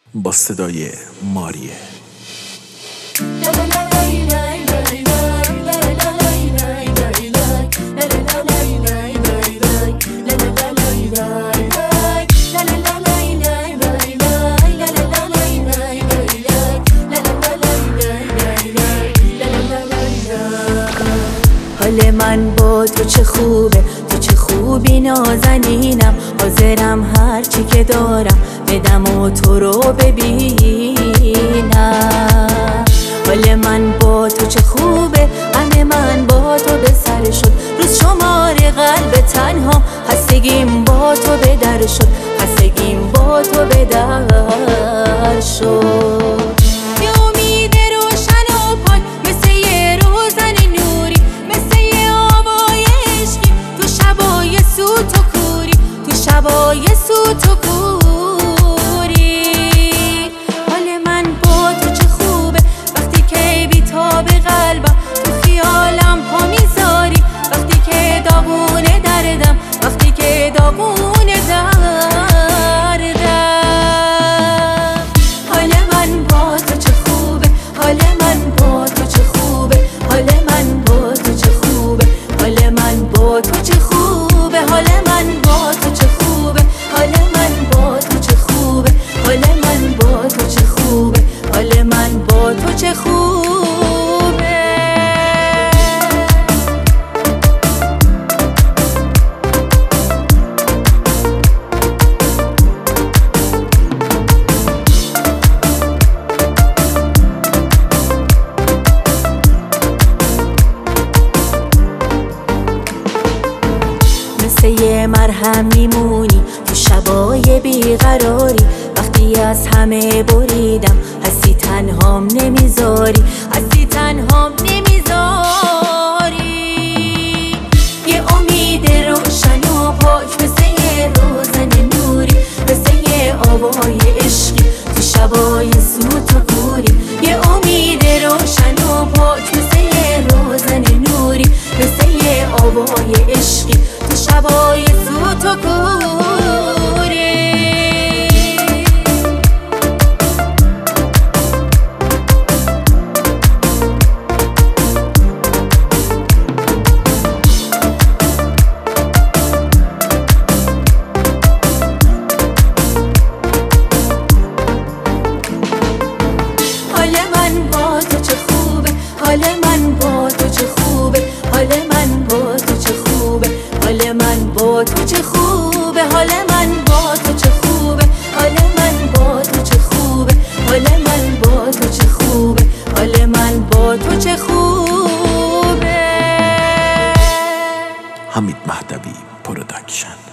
با صدای ماریه. حال من با تو چه خوبه، تو چه خوبی نازنینم، حاضرم هرچی که دارم بدم و تو رو ببینم. حال من با تو چه خوبه، غم من با تو به سر شد، روز شمار قلب تنها، خستگیم با تو به در شد، خستگیم با تو به در شد. شبای سوت و کوری حال من با تو چه خوبه، وقتی که بی‌تاب قلبم تو خیالم پا میذاری، وقتی که داغونه دردم، وقتی که داغونه دردم. حال من با تو چه خوبه، حال من با تو چه خوبه، حال من با تو چه خوبه، حال من با تو چه خوبه، حال من با تو چه خوبه، حال من با تو چه خوبه، حال من با تو چه خوبه، حال من با تو چه خوبه. مثل یه مرهم میمونی تو شبای بیقراری، وقتی از همه بریدم هستی تنهام نمیذاری، هستی تنهام نمیذاری. یه امید روشن و پاک مثل یه روزن نوری، مثل یه آوای عشقی تو شبای سوت و کوری. یه امید روشن و پاک مثل یه روزن نوری، مثل یه آوای عشقی تو شبای سوت و کوری. حال من با تو چه خوبه، حال من با تو چه خوبه، حال من با تو چه خوبه، حال من با تو چه خوبه، حال من با تو چه خوبه، حال من با تو چه خوبه، حال من با تو چه خوبه، حال من با تو چه خوبه. حمید مهدوی پروداکشن.